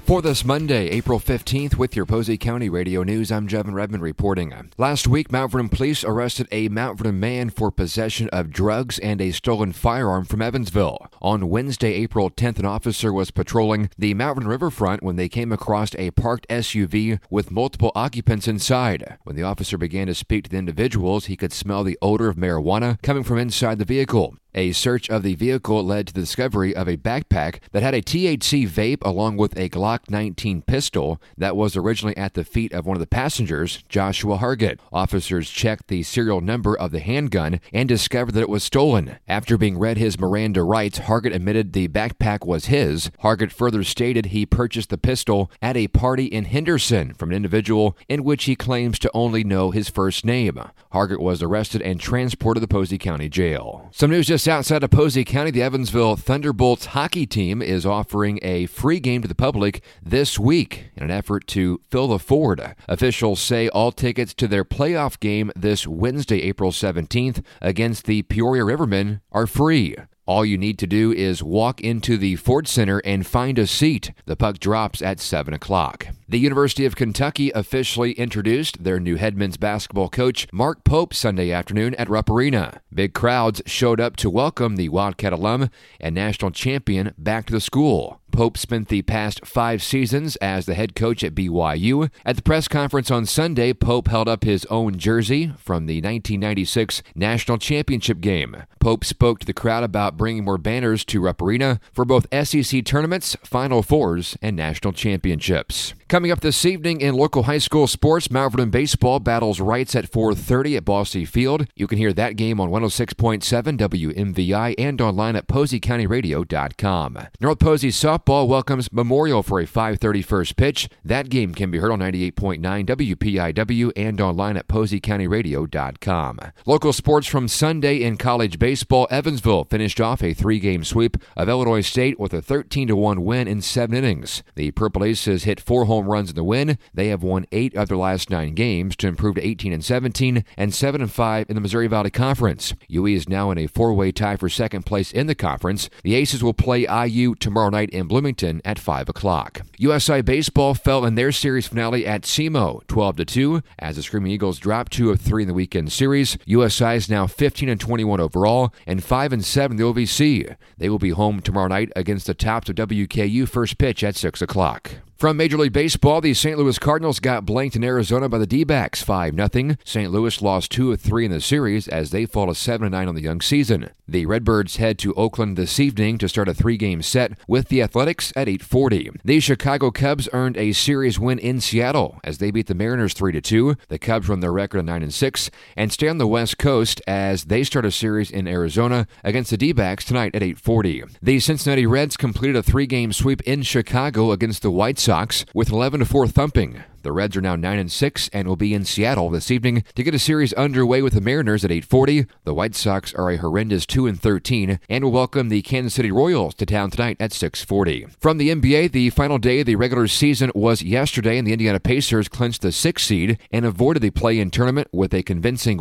For this Monday, April 15th, with your Posey County Radio News, I'm Jevin Redmond reporting. Last week, Mount Vernon police arrested a Mount Vernon man for possession of drugs and a stolen firearm from Evansville. On Wednesday, April 10th, an officer was patrolling the Mount Vernon riverfront when they came across a parked SUV with multiple occupants inside. When the officer began to speak to the individuals, he could smell the odor of marijuana coming from inside the vehicle. A search of the vehicle led to the discovery of a backpack that had a THC vape along with a Glock 19 pistol that was originally at the feet of one of the passengers, Joshua Hargett. Officers checked the serial number of the handgun and discovered that it was stolen. After being read his Miranda rights, Hargett admitted the backpack was his. Hargett further stated he purchased the pistol at a party in Henderson from an individual in which he claims to only know his first name. Hargett was arrested and transported to the Posey County Jail. Some news just outside of Posey County, the Evansville Thunderbolts hockey team is offering a free game to the public this week in an effort to fill the Ford. Officials say all tickets to their playoff game this Wednesday, April 17th, against the Peoria Rivermen are free. All you need to do is walk into the Ford Center and find a seat. The puck drops at 7 o'clock. The University of Kentucky officially introduced their new head men's basketball coach, Mark Pope, Sunday afternoon at Rupp Arena. Big crowds showed up to welcome the Wildcat alum and national champion back to the school. Pope spent the past 5 seasons as the head coach at BYU. At the press conference on Sunday, Pope held up his own jersey from the 1996 National Championship game. Pope spoke to the crowd about bringing more banners to Rupp Arena for both SEC tournaments, Final Fours, and national championships. Coming up this evening in local high school sports, Mount Vernon baseball battles Wrights at 4:30 at Bosse Field. You can hear that game on 106.7 WMVI and online at PoseyCountyRadio.com. North Posey softball welcomes Memorial for a 5:30 first pitch. That game can be heard on 98.9 WPIW and online at PoseyCountyRadio.com. Local sports from Sunday in college baseball, Evansville finished off a 3-game sweep of Illinois State with a 13-1 win in 7 innings. The Purple Aces hit 4 home runs in the win. They have won 8 of their last 9 games to improve to 18-17 and 7-5 in the Missouri Valley Conference. UE is now in a 4-way tie for second place in the conference. The Aces will play IU tomorrow night in Bloomington at 5 o'clock. USI Baseball fell in their series finale at SEMO 12-2 as the Screaming Eagles dropped 2 of 3 in the weekend series. USI is now 15-21 overall and 5-7 in the OVC. They will be home tomorrow night against the Tops of WKU, first pitch at 6 o'clock. From Major League Baseball, the St. Louis Cardinals got blanked in Arizona by the D-backs 5-0. St. Louis lost 2 of 3 in the series as they fall to 7-9 on the young season. The Redbirds head to Oakland this evening to start a 3-game set with the Athletics at 8:40. The Chicago Cubs earned a series win in Seattle as they beat the Mariners 3-2. The Cubs run their record of 9-6 and stay on the West Coast as they start a series in Arizona against the D-backs tonight at 8:40. The Cincinnati Reds completed a 3-game sweep in Chicago against the White Sox with 11-4 thumping. The Reds are now 9-6 and will be in Seattle this evening to get a series underway with the Mariners at 8:40. The White Sox are a horrendous 2-13 and will welcome the Kansas City Royals to town tonight at 6:40. From the NBA, the final day of the regular season was yesterday, and the Indiana Pacers clinched the 6th seed and avoided the play-in tournament with a convincing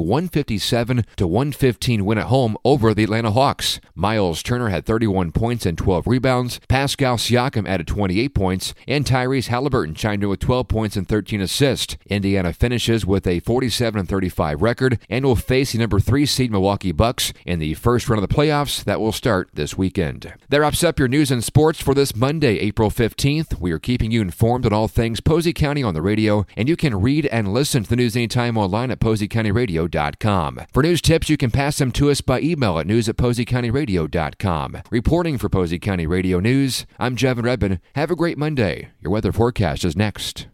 157-115 win at home over the Atlanta Hawks. Miles Turner had 31 points and 12 rebounds. Pascal Siakam added 28 points, and Tyrese Halliburton chimed in with 12 points and 13 assists. Indiana finishes with a 47-35 record and will face the number 3 seed Milwaukee Bucks in the first round of the playoffs that will start this weekend. That wraps up your news and sports for this Monday, April 15th. We are keeping you informed on all things Posey County on the radio, and you can read and listen to the news anytime online at PoseyCountyRadio.com. For news tips, you can pass them to us by email at news@PoseyCountyRadio.com. Reporting for Posey County Radio News, I'm Jevin Redmond. Have a great Monday. Your weather forecast is next.